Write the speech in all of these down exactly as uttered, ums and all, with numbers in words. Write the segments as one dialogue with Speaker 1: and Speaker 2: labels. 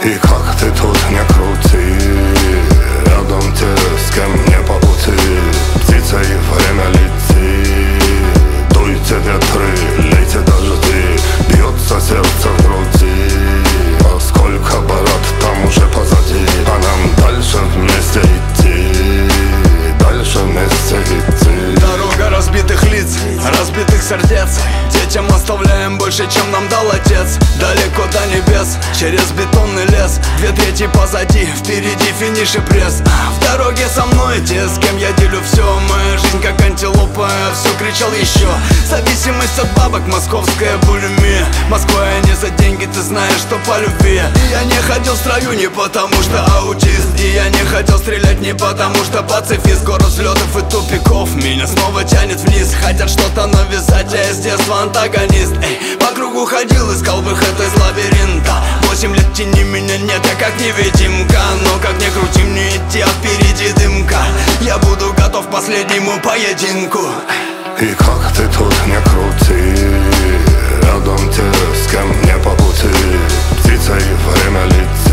Speaker 1: И как ты тут не крути, рядом те, с кем не по пути. Птица и время летит, дуйте ветры, лейте дожди. Бьется сердце в груди, а сколько бород там уже позади. А нам дальше вместе идти, дальше вместе идти.
Speaker 2: Дорога разбитых лиц, разбитых сердец. Детям оставляем больше, чем нам дал отец. Далеко до небес, через бетонный лес. Две трети позади, впереди финиш и пресс. В дороге со мной те, с кем я делю все. Моя жизнь как антилопа, я все кричал еще. Зависимость от бабок, московская булимия. Москва я не за деньги, ты знаешь, что по любви. И я не ходил в строю не потому что аутист. И я не хотел стрелять не потому что пацифист. Город взлетов и тупиков, меня снова тянет вниз. Хотят что-то навязать, а я с детства антагонист. Эй, по кругу ходил, искал выход из лабиринта. Восемь лет тени меня нет, я как невидимка. Но как не крути мне идти, а впереди дымка. Я буду готов к последнему поединку.
Speaker 1: И как ты тут не крути, рядом те, с кем не по пути. Птица и время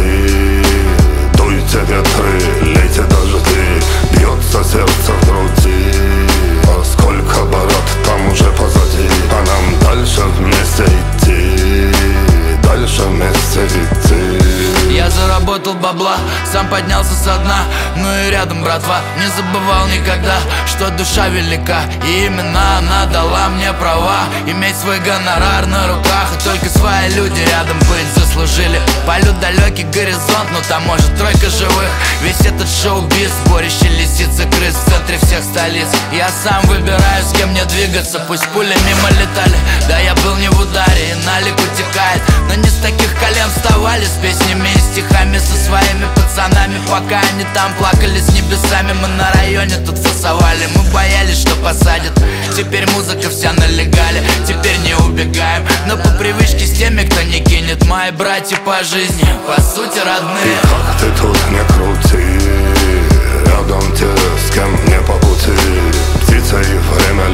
Speaker 1: летит, дуйте ветры, лейте дожди. Бьется сердце в груди, а сколько бород там уже позади. А нам дальше вместе идти, дальше вместе идти.
Speaker 3: Я заработал бабла, сам поднялся со дна. Ну и рядом братва, не забывал никогда, что душа велика. И именно она дала мне права иметь свой гонорар на руках. И только свои люди рядом быть заслужили. Полет далекий горизонт, но там может тройка живых. Весь этот шоу-биз, сборище лисиц и крыс в центре всех столиц. Я сам выбираю, с кем мне двигаться, пусть пули мимо летали. Да, я был не в ударе, и налик утекает. Но не с таких колен вставали, с песнями и стихами, со своими пацанами. Пока они там плакали с небесами, мы на районе тут фасовали. Мы боялись, что посадят, теперь музыка вся на легале. Теперь не убегаем, но по привычке с теми, кто не кинет. Мои братья по жизни, по сути родные.
Speaker 1: И как ты тут не крути, рядом те, с кем не по пути. Птица и время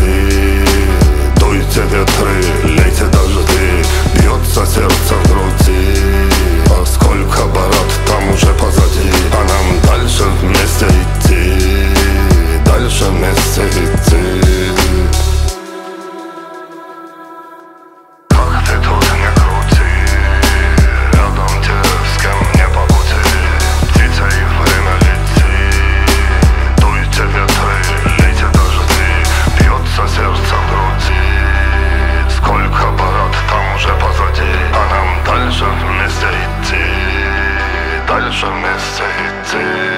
Speaker 1: летит, дуйте ветры, лейте дожди. Бьется сердце в груди, а сколько бород там уже позади. А нам дальше вместе идти, дальше вместе идти. Как ты тут не крути, рядом те, с кем не по пути. Птица и время летит, дуйте ветры, лейте дожди. Бьется сердце в груди, сколько бород там уже позади. А нам дальше вместе идти, дальше вместе идти.